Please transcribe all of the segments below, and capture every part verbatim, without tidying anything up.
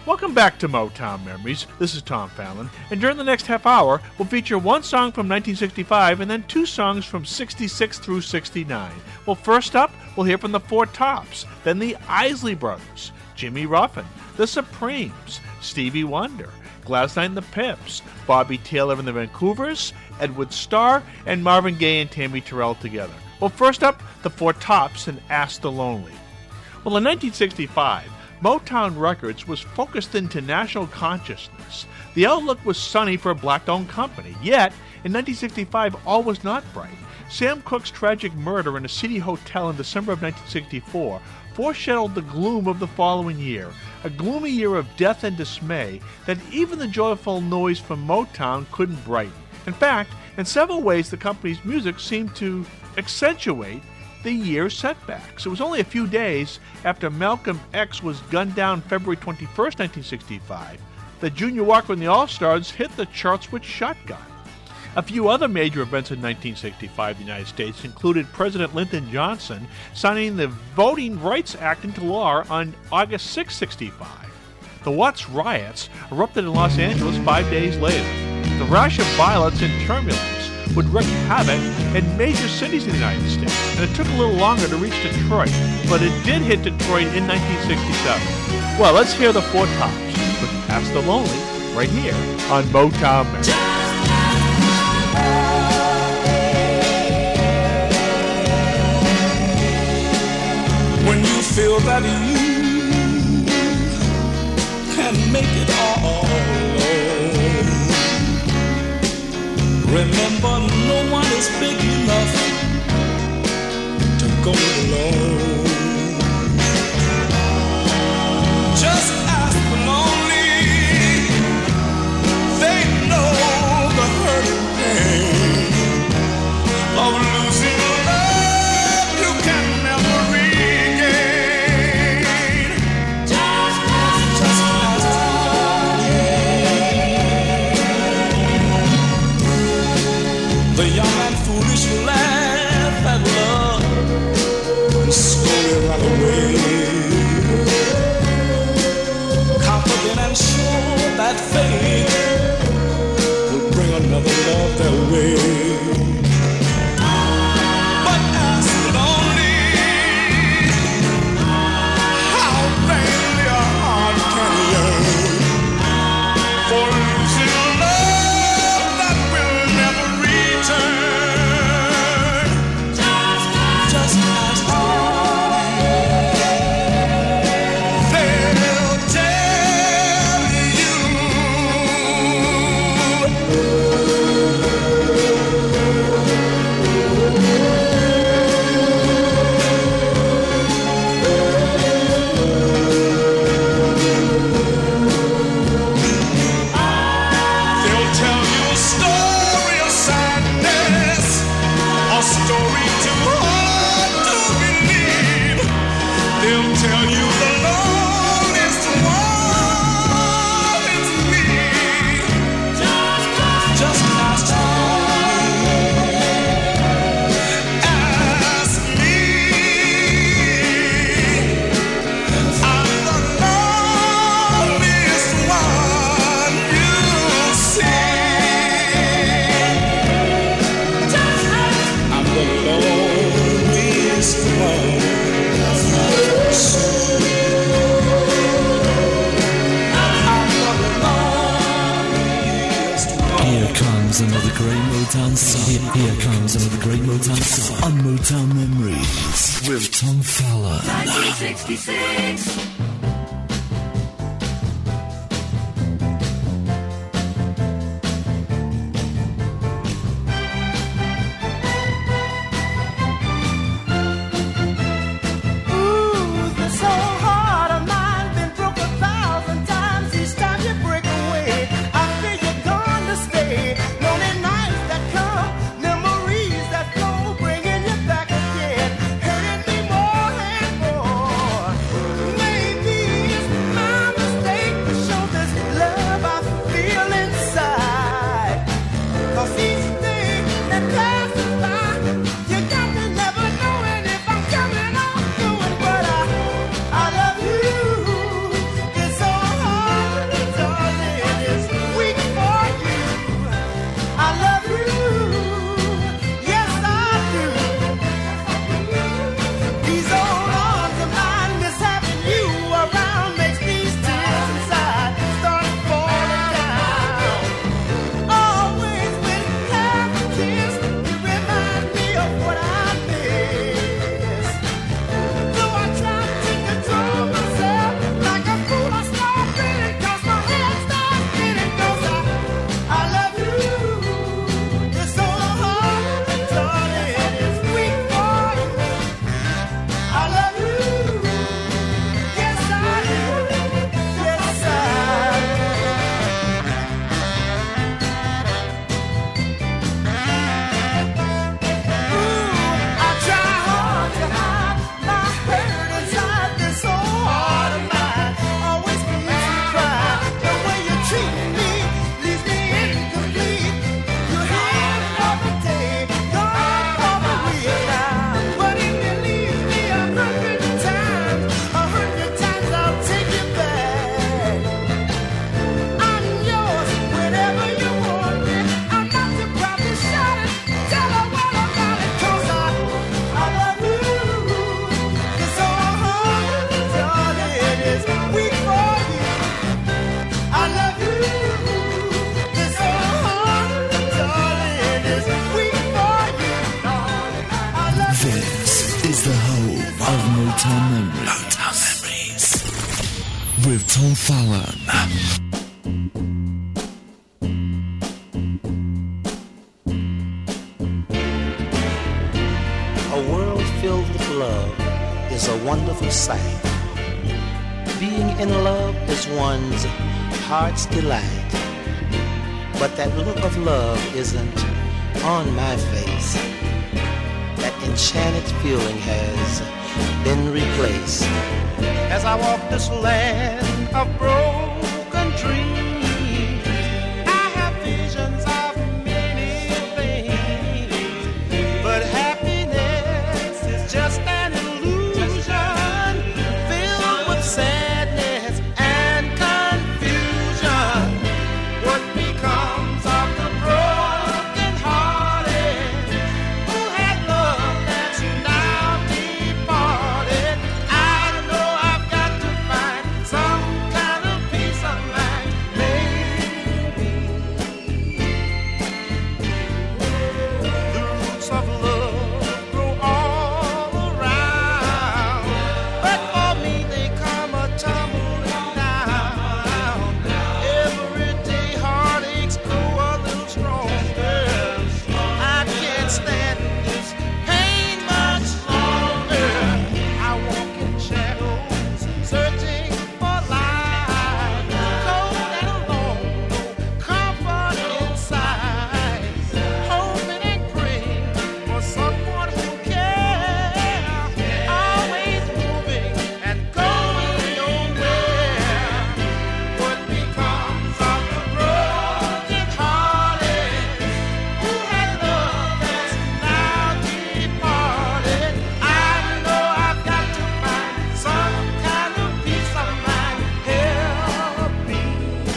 Welcome back to Motown Memories. This is Tom Fallon, and during the next half hour, we'll feature one song from nineteen sixty-five and then two songs from sixty-six through sixty-nine. Well, first up, we'll hear from the Four Tops, then the Isley Brothers, Jimmy Ruffin, the Supremes, Stevie Wonder, Gladys Knight and the Pips, Bobby Taylor and the Vancouvers, Edward Starr, and Marvin Gaye and Tammy Terrell together. Well, first up, the Four Tops and Ask the Lonely. Well, in nineteen sixty-five, Motown Records was focused into national consciousness. The outlook was sunny for a black-owned company. Yet, in nineteen sixty-five, all was not bright. Sam Cooke's tragic murder in a city hotel in December of nineteen sixty-four foreshadowed the gloom of the following year, a gloomy year of death and dismay that even the joyful noise from Motown couldn't brighten. In fact, in several ways, the company's music seemed to accentuate the year's setbacks. It was only a few days after Malcolm X was gunned down February twenty-first, nineteen sixty-five, that Junior Walker and the All-Stars hit the charts with Shotgun. A few other major events in nineteen sixty-five in the United States included President Lyndon Johnson signing the Voting Rights Act into law on August sixth, sixty-five. The Watts riots erupted in Los Angeles five days later. The rash of violence and turbulence would wreak havoc in major cities in the United States, and it took a little longer to reach Detroit, but it did hit Detroit in nineteen sixty-seven. Well, let's hear the Four Tops with Ask the Lonely right here on Motown Memories. When you feel that you can make it all alone, remember, no one is big enough to go alone. Just ask the lonely, they know the hurt and pain of losing love you can never regain. Just ask, just ask the young and foolish laugh at love and slowly run away, confident and sure that fate will bring another love their way. But ask the lonely, how vainly a heart can yearn for losing love that will never return. Just ask, just ask they'll tell you. They'll tell you a story of sadness, a story too hard to believe. They'll tell you the loneliest one is me. Just ask, just ask, ask me. I'm the loneliest one you'll see. Just ask, I'm the loneliest one. Here comes another great Motown song. Here, here comes another great Motown song on Motown Memories with Tom Fallon. nineteen sixty-six. Ooh, this old heart of mine been broke a thousand times. Each time you break away, I feel you're gonna stay. Lonely nights that come, memories that flow, bringing you back again, hurting me more and more. Maybe with Tom Fallon. A world filled with love is a wonderful sight. Being in love is one's heart's delight. But that look of love isn't on my face. That enchanted feeling has been replaced. As I walk this land of broken dreams, I have visions of many things. But happiness is just an illusion filled with sadness and confusion. What becomes of the broken hearted who had love that's now departed? I know I've got to find some kind of peace of mind. Maybe the roots of love grow all around, but for me they come a tumbling down. Every day heartaches grow a little stronger. I can't stand this pain much longer. I walk in shadows, searching for light. Cold and alone, no comfort inside. Hoping and praying for someone who cares. Always moving and going nowhere. What becomes of the broken hearted who had love that's now departed? I know I've got to find some kind of peace of mind. Help me.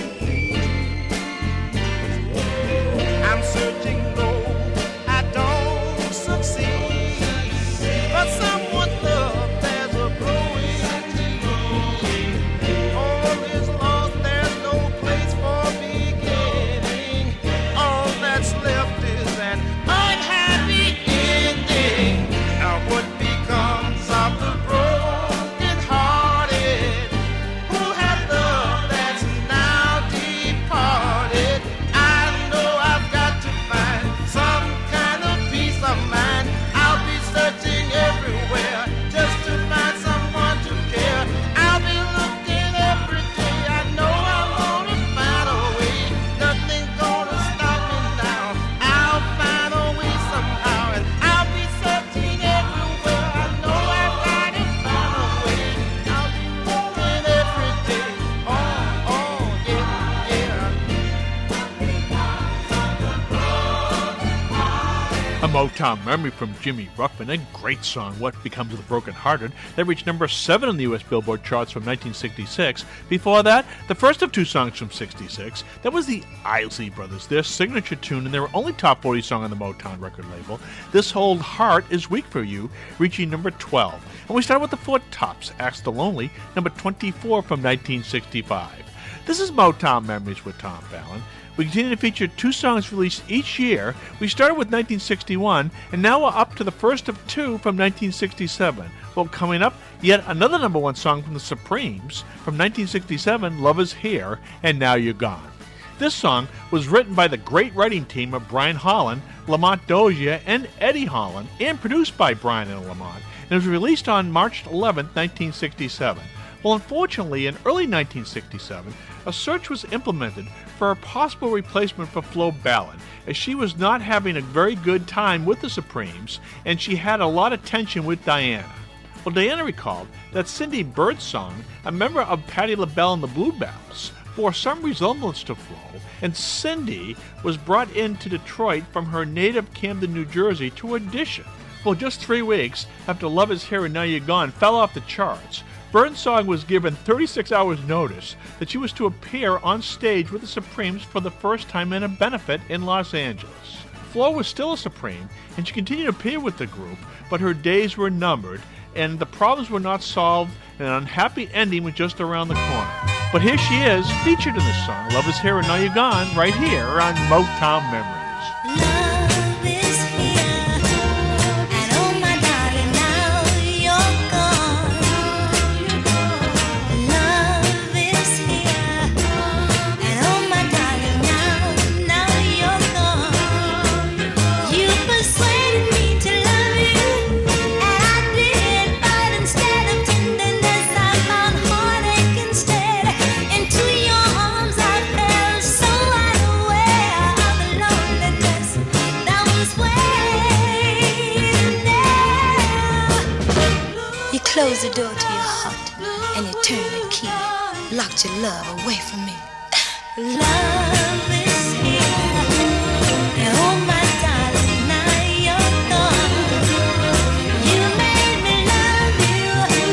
I'm searching though I don't succeed, but someone's love there's a growing need. All is lost, there's no place for beginning. All that's left is an unhappy ending. Now what becomes of the broken hearted who had love that's now departed? I know I've got to find some kind of peace of mind. I'll be searching everywhere just to find someone to care. I'll be looking every day. I know I'm gonna find a way. Nothing's gonna stop me now. I'll find a way somehow, and I'll be searching everywhere. I know I've got to find a way. I'll be looking every day. Oh, oh, yeah, yeah. A Motown memory from Jimmy Ruffin, a great song, What Becomes of the Broken Hearted, that reached number seven on the U S Billboard charts from nineteen sixty-six. Before that, the first of two songs from sixty-six, that was the Isley Brothers, their signature tune and their only top forty song on the Motown record label, This Old Heart Is Weak for You, reaching number twelve. And we start with the Four Tops, Ask the Lonely, number twenty-four from nineteen sixty-five. This is Motown Memories with Tom Fallon. We continue to feature two songs released each year. We started with nineteen sixty-one, and now we're up to the first of two from nineteen sixty-seven. Well, coming up, yet another number one song from the Supremes from nineteen sixty-seven, Love Is Here, and Now You're Gone. This song was written by the great writing team of Brian Holland, Lamont Dozier, and Eddie Holland, and produced by Brian and Lamont, and it was released on March eleventh, nineteen sixty-seven. Well, unfortunately, in early nineteen sixty-seven, a search was implemented for a possible replacement for Flo Ballard, as she was not having a very good time with the Supremes, and she had a lot of tension with Diana. Well, Diana recalled that Cindy Birdsong, a member of Patti LaBelle and the Bluebells, bore some resemblance to Flo, and Cindy was brought into Detroit from her native Camden, New Jersey to audition. Well, just three weeks after Love Is Here and Now You're Gone fell off the charts, Birdsong was given thirty-six hours notice that she was to appear on stage with the Supremes for the first time in a benefit in Los Angeles. Flo was still a Supreme, and she continued to appear with the group, but her days were numbered, and the problems were not solved, and an unhappy ending was just around the corner. But here she is, featured in this song, Love Is Here and Now You're Gone, right here on Motown Memories. Love is here, and oh my darling, now you're gone. Love is the door to your heart and you turned the key, locked your love away from me. Love is here, and oh my darling, now you're gone. You made me love you,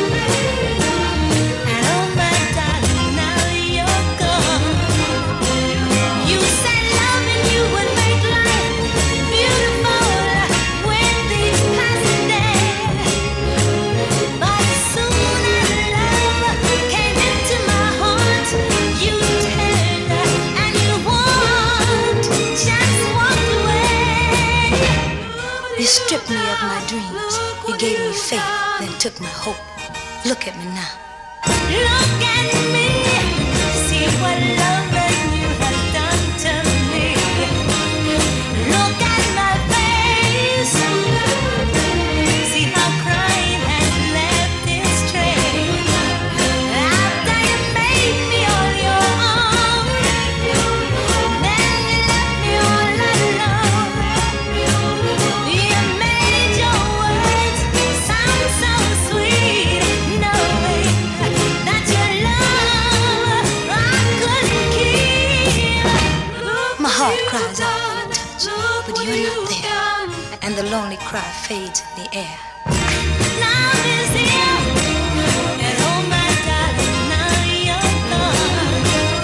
and oh my darling, now you're gone. You said loving you would make life beautiful with these passing days, but soon as love came into my heart, you turned and you walked, just walked away. You stripped me of my dreams, you gave me faith, then took my hope. Look at me now. Look at me, see what loving you has done to me. Look at my face, see how crying has left its trace. After you made me all your own, then you left me all alone. You made your words sound so sweet, knowing that your love I couldn't keep. My heart cries out for your touch, but you're not there, and the lonely cry fades in the air. Love is here, and oh my darling, now you're gone.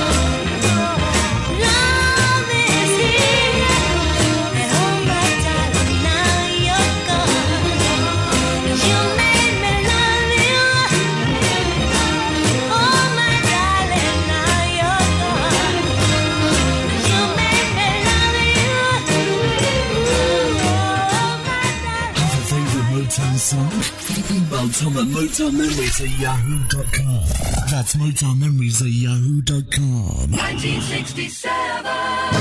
Love is here, and oh my darling, now you're gone. You made me love you, oh my darling, now you're gone. You made me love you, oh my darling. Have a favorite Motown song? Email Tom at motown memories at yahoo dot com. That's motown memories at yahoo dot com. nineteen sixty-seven.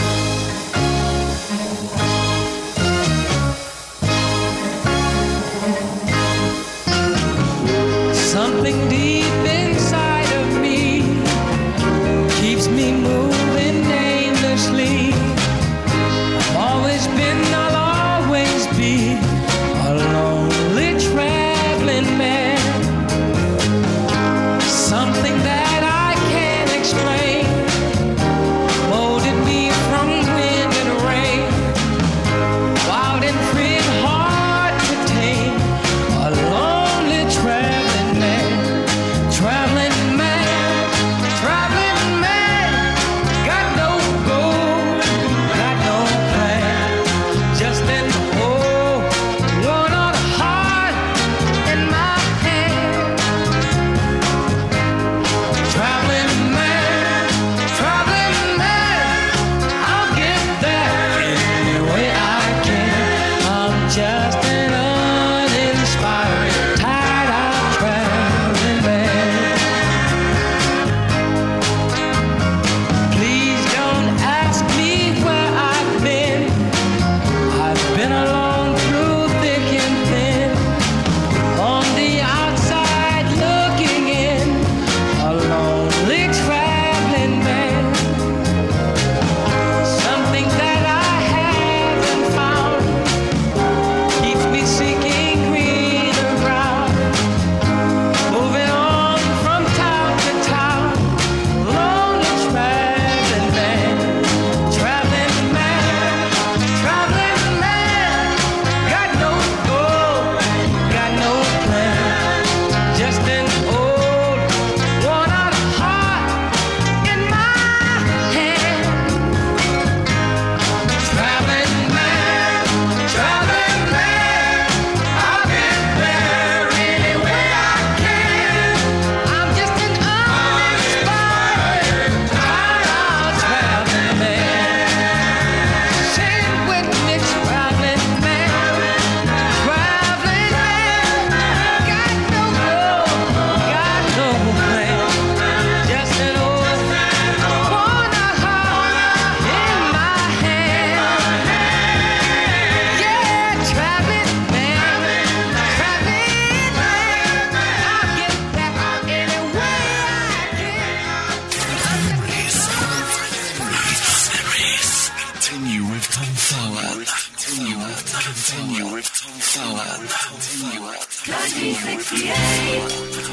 Something deep inside of me keeps me moving aimlessly. I've always been, I'll always be a lonely traveling man. Something that I can't explain molded me from wind and rain. Wild and free and hard to tame, a lonely traveling man. Traveling man, traveling man, got no goal, got no plan, just an old worn out heart in my hand. Traveling man, traveling man, I'll get there any way I can. I'm just an uninspired, tired-out traveling man. Please don't ask me where I've been. I've been alone through thick and thin. On the outside looking in, a lonely traveling man. Something that I haven't found keeps me seeking greener ground. Moving on from town to town, lonely traveling man. Traveling man, traveling man, got no goal, got no plan, just an old worn out heart in my hand. Traveling man, traveling man, I'll get there any way I can. I'm just an uninspired, tired-out traveling man. Sing with me, traveling man, traveling man, got no goal, got no plan, just an old worn out heart in my hand. Yeah, traveling man, traveling man, I'll get there any way I Continue with Tom Fowler. Continue with Continue with Tom Fowler. Continue with nineteen sixty-eight.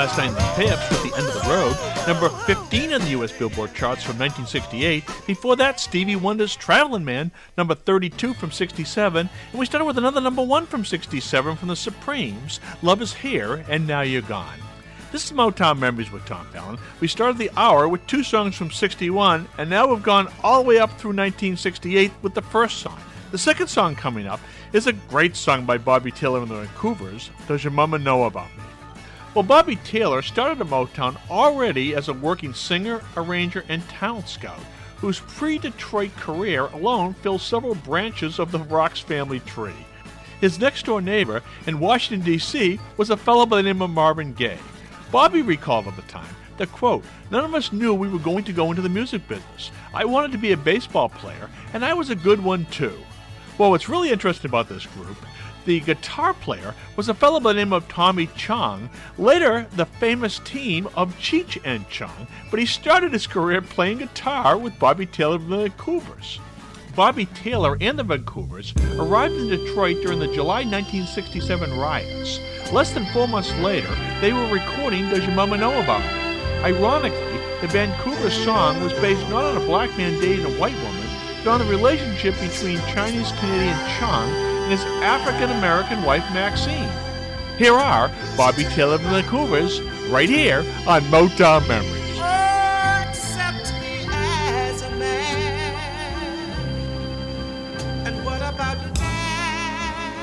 Last Night in the Pips with The End of the Road, number fifteen in the U S Billboard charts from nineteen sixty-eight. Before that, Stevie Wonder's Travelin' Man, number thirty-two from sixty-seven. And we started with another number one from sixty-seven from the Supremes, Love Is Here and Now You're Gone. This is Motown Memories with Tom Fallon. We started the hour with two songs from sixty-one, and now we've gone all the way up through nineteen sixty-eight with the first song. The second song coming up is a great song by Bobby Taylor and the Vancouvers, Does Your Mama Know About Me? Well, Bobby Taylor started at Motown already as a working singer, arranger, and talent scout, whose pre-Detroit career alone fills several branches of the Rocks family tree. His next-door neighbor in Washington, D C was a fellow by the name of Marvin Gaye. Bobby recalled at the time that, quote, none of us knew we were going to go into the music business. I wanted to be a baseball player, and I was a good one, too. Well, what's really interesting about this group, the guitar player was a fellow by the name of Tommy Chong, later the famous team of Cheech and Chong, but he started his career playing guitar with Bobby Taylor and the Vancouvers. Bobby Taylor and the Vancouvers arrived in Detroit during the July nineteen sixty-seven riots. Less than four months later, they were recording Does Your Mama Know About Me? Ironically, the Vancouver song was based not on a black man dating a white woman, but on the relationship between Chinese-Canadian Chong and his African-American wife, Maxine. Here are Bobby Taylor and the Vancouvers, right here on Motown Memories. Oh, accept me as a man. And what about your dad?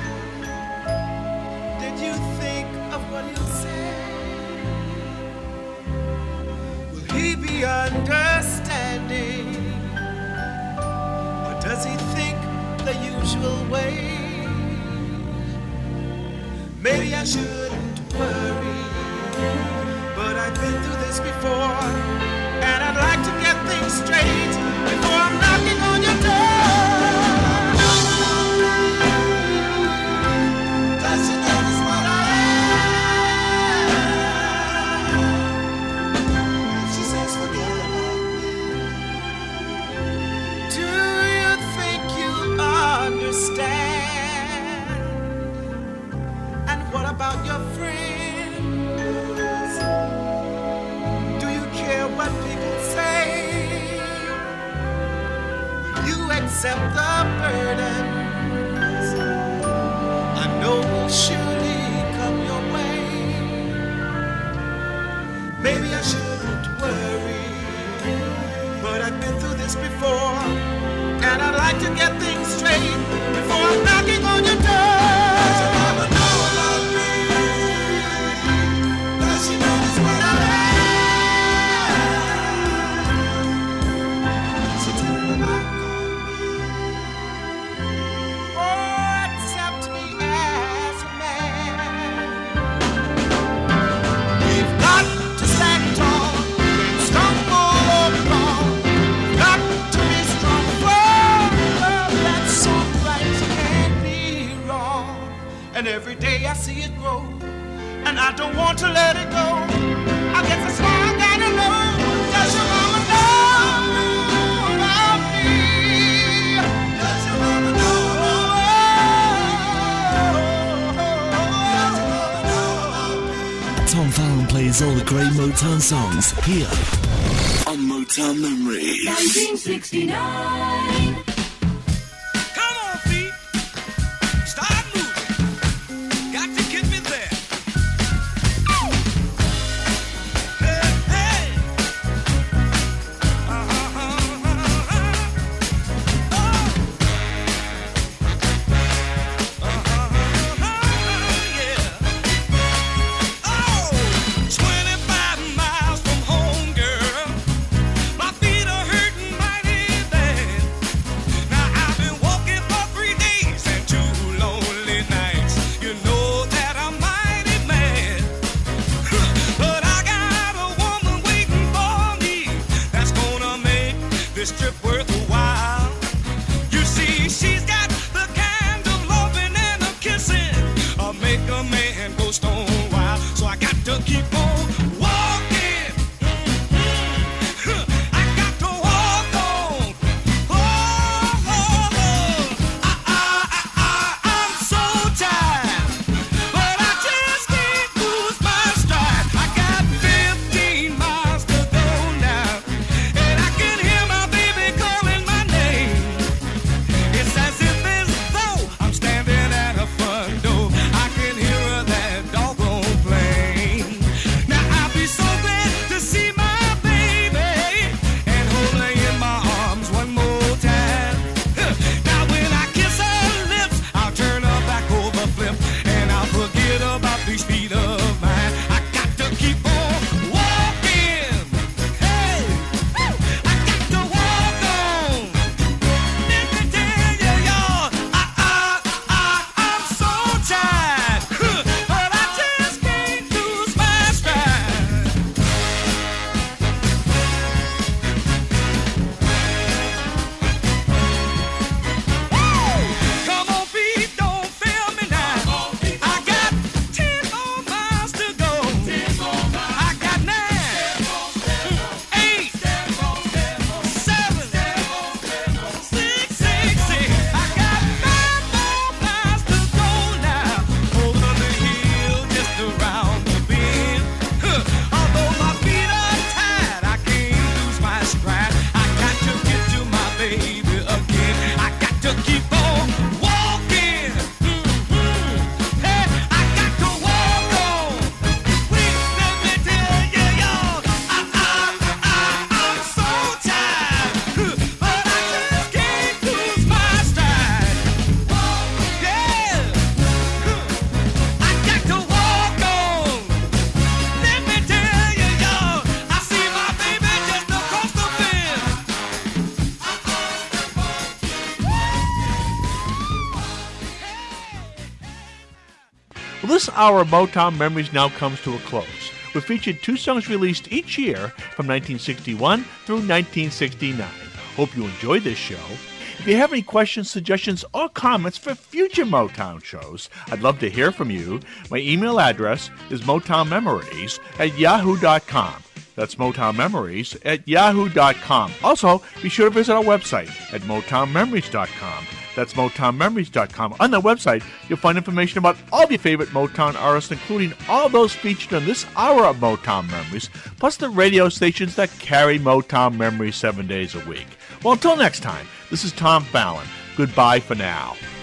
Did you think of what he said? Will he be understanding? Or does he think the usual way? Maybe I shouldn't worry, but I've been through this before, and I'd like to get things straight before I'm knocking on your door. Does she notice what I am? She says forget about me. Do you think you understand? And what about your friends? Do you care what people say? Will you accept the burdens I know will surely come your way? Maybe I shouldn't worry, but I've been through this before, and I'd like to get things straight before I'm knocking on your door. Does your mama know about me? Does she notice what I am? She told me about me. Oh, accept me as a man. We've got to stand tall, stumble or fall. We've got to be strong for love that's so right can't be wrong. And every day I see it grow, and I don't want to let it go. I guess that's why I gotta know. Does your mama know about me? Does your mama know about me? Tom Fallon plays all the great Motown songs here on Motown Memories. nineteen sixty-nine. Come on, feet. Start moving. Got to get me there. Hey, hey. Uh-huh, uh-huh, uh-huh. Oh. Uh-huh, yeah. Oh, twenty-five miles from home, girl. My feet are hurting mighty bad. Well, this hour of Motown Memories now comes to a close. We've featured two songs released each year from nineteen sixty-one through nineteen sixty-nine. Hope you enjoyed this show. If you have any questions, suggestions, or comments for future Motown shows, I'd love to hear from you. My email address is motownmemories at yahoo dot com. That's motownmemories at yahoo dot com. Also, be sure to visit our website at motown memories dot com. That's motown memories dot com. On that website, you'll find information about all of your favorite Motown artists, including all those featured on this hour of Motown Memories, plus the radio stations that carry Motown Memories seven days a week. Well, until next time, this is Tom Fallon. Goodbye for now.